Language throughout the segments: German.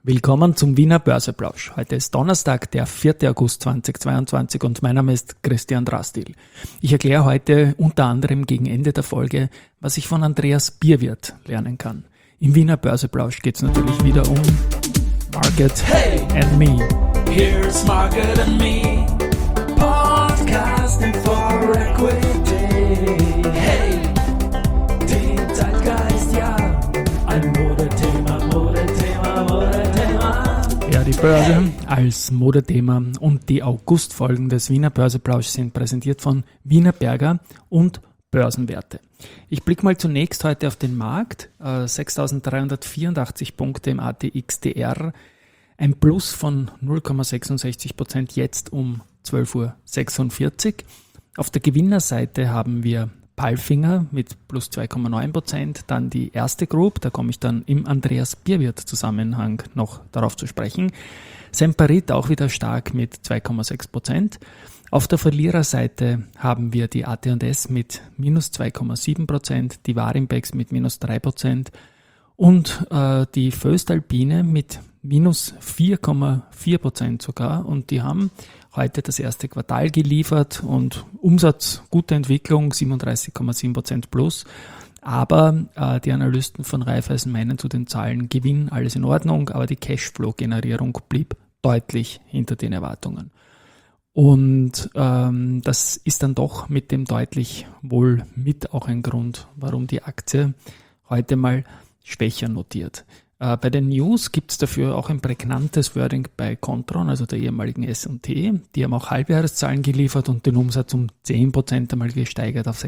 Willkommen zum Wiener Börseplausch. Heute ist Donnerstag, der 4. August 2022 und mein Name ist Christian Drastil. Ich erkläre heute unter anderem gegen Ende der Folge, was ich von Andreas Bierwirth lernen kann. Im Wiener Börseplausch geht es natürlich wieder um Market and Me. Here's Market and Me, podcasting for equity. Hey, den Zeitgeist, ja, ein Modethema. Ja, die Börse als Modethema und die Augustfolgen des Wiener Börseplausch sind präsentiert von Wiener Berger und Börsenwerte. Ich blicke mal zunächst heute auf den Markt. 6.384 Punkte im ATXDR, ein Plus von 0,66% jetzt um 12.46 Uhr. Auf der Gewinnerseite haben wir Palfinger mit plus 2,9%, dann die erste Group, da komme ich dann im Andreas Bierwirth-Zusammenhang noch darauf zu sprechen. Semperit auch wieder stark mit 2,6%. Auf der Verliererseite haben wir die AT&S mit minus 2,7%, die Warimpex mit minus 3% und die Voestalpine mit minus 4,4% sogar, und die haben heute das erste Quartal geliefert und Umsatz, gute Entwicklung, 37,7% plus. Aber die Analysten von Raiffeisen meinen zu den Zahlen Gewinn, alles in Ordnung, aber die Cashflow-Generierung blieb deutlich hinter den Erwartungen. Und das ist dann doch mit dem deutlich wohl mit auch ein Grund, warum die Aktie heute mal schwächer notiert. Bei den News gibt es dafür auch ein prägnantes Wording bei Kontron, also der ehemaligen S&T. Die haben auch Halbjahreszahlen geliefert und den Umsatz um 10% einmal gesteigert auf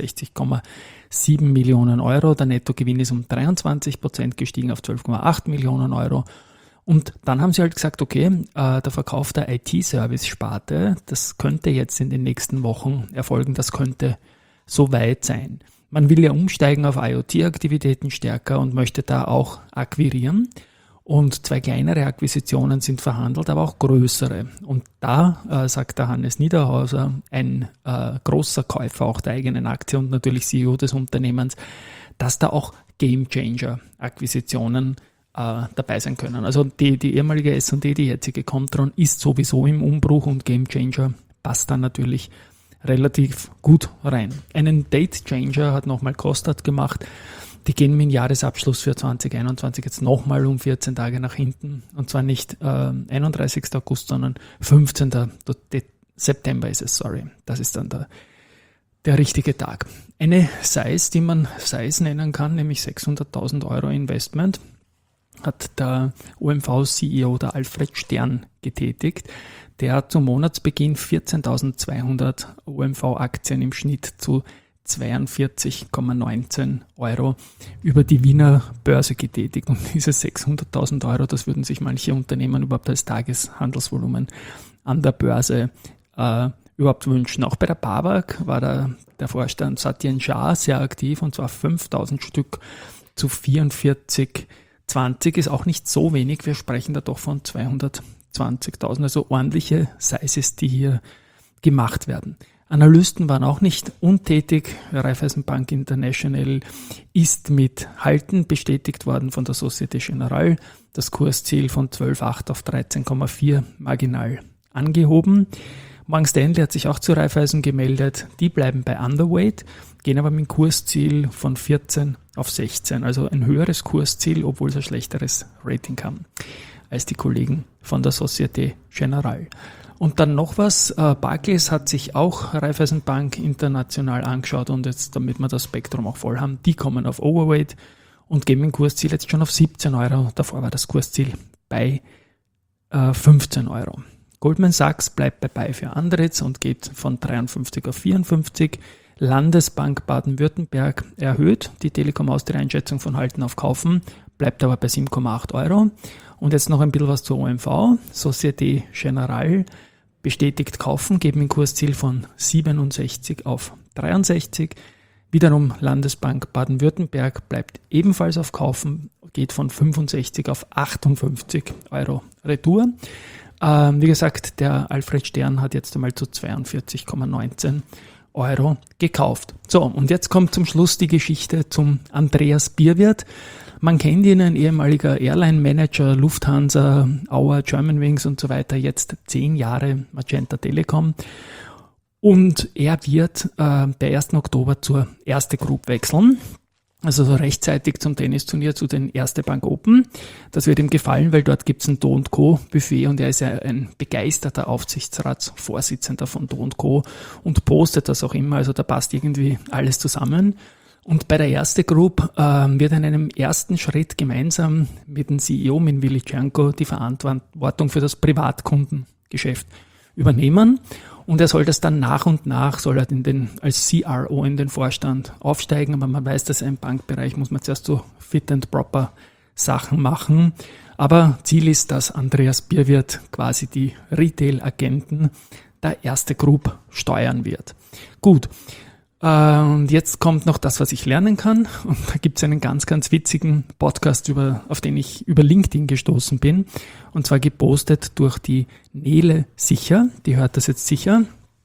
660,7 Millionen Euro. Der Nettogewinn ist um 23% gestiegen auf 12,8 Millionen Euro. Und dann haben sie halt gesagt, okay, der Verkauf der IT-Service-Sparte, das könnte jetzt in den nächsten Wochen erfolgen, das könnte so weit sein. Man will ja umsteigen auf IoT-Aktivitäten stärker und möchte da auch akquirieren. Und 2 kleinere Akquisitionen sind verhandelt, aber auch größere. Und da sagt der Hannes Niederhauser, ein großer Käufer auch der eigenen Aktie und natürlich CEO des Unternehmens, dass da auch Gamechanger-Akquisitionen dabei sein können. Also die ehemalige S&T, die jetzige Kontron, ist sowieso im Umbruch und Gamechanger passt dann natürlich relativ gut rein. Einen Date Changer hat nochmal Kostat gemacht. Die gehen mit dem Jahresabschluss für 2021 jetzt nochmal um 14 Tage nach hinten. Und zwar nicht 31. August, sondern 15. September ist es, sorry. Das ist dann der richtige Tag. Eine Size, die man Size nennen kann, nämlich 600.000 Euro Investment, hat der OMV-CEO, der Alfred Stern, getätigt. Der hat zum Monatsbeginn 14.200 OMV-Aktien im Schnitt zu 42,19 Euro über die Wiener Börse getätigt. Und diese 600.000 Euro, das würden sich manche Unternehmen überhaupt als Tageshandelsvolumen an der Börse überhaupt wünschen. Auch bei der BAWAG war der Vorstand Satyen Shah sehr aktiv, und zwar 5.000 Stück zu 44,20 ist auch nicht so wenig. Wir sprechen da doch von 220.000, also ordentliche Sizes, die hier gemacht werden. Analysten waren auch nicht untätig. Raiffeisenbank International ist mit Halten bestätigt worden von der Societe Generale. Das Kursziel von 12,8 auf 13,4 marginal angehoben. Morgan Stanley hat sich auch zu Raiffeisen gemeldet. Die bleiben bei Underweight, gehen aber mit dem Kursziel von 14 auf 16. Also ein höheres Kursziel, obwohl es ein schlechteres Rating haben als die Kollegen von der Societe Generale. Und dann noch was, Barclays hat sich auch Raiffeisenbank International angeschaut, und jetzt, damit wir das Spektrum auch voll haben, die kommen auf Overweight und geben ein Kursziel jetzt schon auf 17 Euro. Davor war das Kursziel bei 15 Euro. Goldman Sachs bleibt bei für Andritz und geht von 53 auf 54. Landesbank Baden-Württemberg erhöht die Telekom Austria Einschätzung von Halten auf Kaufen, bleibt aber bei 7,8 Euro. Und jetzt noch ein bisschen was zur OMV. Societe Generale bestätigt Kaufen, geben ein Kursziel von 67 auf 63. Wiederum Landesbank Baden-Württemberg bleibt ebenfalls auf Kaufen, geht von 65 auf 58 Euro Retour. Wie gesagt, der Alfred Stern hat jetzt einmal zu 42,19 Euro gekauft. So, und jetzt kommt zum Schluss die Geschichte zum Andreas Bierwirth. Man kennt ihn, ein ehemaliger Airline-Manager, Lufthansa, Auer, Germanwings und so weiter, jetzt 10 Jahre Magenta Telekom. Und er wird der 1. Oktober zur Erste Group wechseln. Also so rechtzeitig zum Tennisturnier zu den Erste Bank Open. Das wird ihm gefallen, weil dort gibt's ein Do & Co. Buffet und er ist ja ein begeisterter Aufsichtsratsvorsitzender von Do & Co. und postet das auch immer, also da passt irgendwie alles zusammen. Und bei der Erste Group wird er in einem ersten Schritt gemeinsam mit dem CEO, mit Willi Cernko, die Verantwortung für das Privatkundengeschäft übernehmen. Und er soll das dann nach und nach, soll er als CRO in den Vorstand aufsteigen. Aber man weiß, dass im Bankbereich muss man zuerst so fit and proper Sachen machen. Aber Ziel ist, dass Andreas Bierwirth quasi die Retail-Agenten der Erste Group steuern wird. Gut. Und jetzt kommt noch das, was ich lernen kann. Und da gibt es einen ganz, ganz witzigen Podcast, auf den ich über LinkedIn gestoßen bin. Und zwar gepostet durch die Nele Sicher. Die hört das jetzt sicher.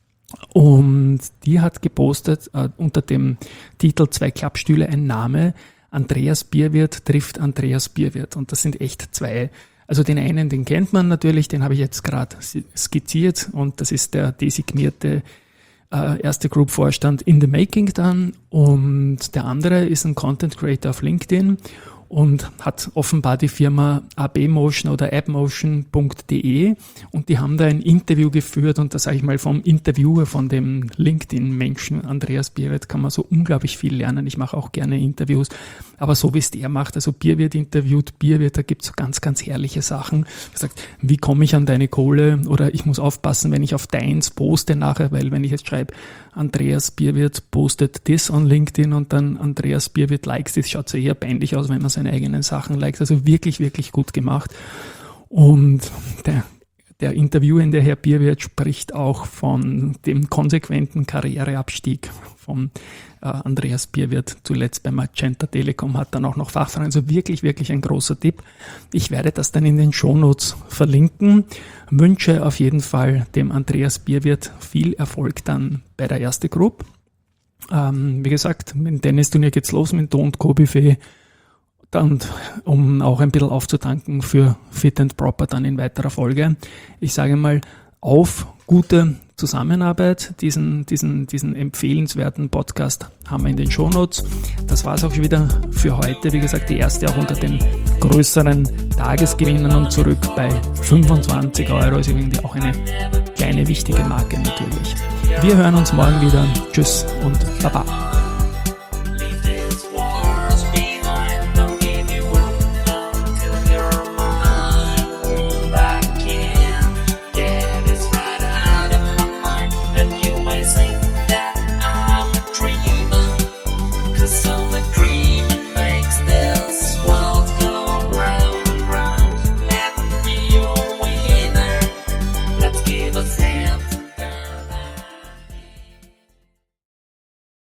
Und die hat gepostet unter dem Titel 2 Klappstühle, ein Name. Andreas Bierwirth trifft Andreas Bierwirth. Und das sind echt zwei. Also den einen, den kennt man natürlich, den habe ich jetzt gerade skizziert. Und das ist der designierte Erste Group Vorstand in the making dann, und der andere ist ein Content Creator auf LinkedIn und hat offenbar die Firma ABMotion oder appmotion.de und die haben da ein Interview geführt und da sage ich mal vom Interviewer, von dem LinkedIn-Menschen Andreas Bierwirth kann man so unglaublich viel lernen. Ich mache auch gerne Interviews, aber so wie es der macht, also Bierwirth interviewt Bierwirth, da gibt es so ganz, ganz herrliche Sachen. Er sagt, wie komme ich an deine Kohle, oder ich muss aufpassen, wenn ich auf deins poste nachher, weil wenn ich jetzt schreibe, Andreas Bierwirth postet das on LinkedIn und dann Andreas Bierwirth likes das, schaut so eher peinlich aus, wenn man seine eigenen Sachen likes. Also wirklich, wirklich gut gemacht. Und der interviewende Herr Bierwirth spricht auch von dem konsequenten Karriereabstieg von Andreas Bierwirth, zuletzt bei Magenta Telekom, hat dann auch noch Fachfragen. Also wirklich, wirklich ein großer Tipp. Ich werde das dann in den Shownotes verlinken. Wünsche auf jeden Fall dem Andreas Bierwirth viel Erfolg dann bei der Erste Group. Wie gesagt, mit dem Tennisturnier geht's los mit dem Do & Co. Buffet. Und um auch ein bisschen aufzutanken für Fit and Proper dann in weiterer Folge. Ich sage mal, auf gute Zusammenarbeit. Diesen empfehlenswerten Podcast haben wir in den Shownotes. Das war es auch wieder für heute. Wie gesagt, die erste auch unter den größeren Tagesgewinnern und zurück bei 25 €. Ist irgendwie auch eine kleine wichtige Marke natürlich. Wir hören uns morgen wieder. Tschüss und Baba.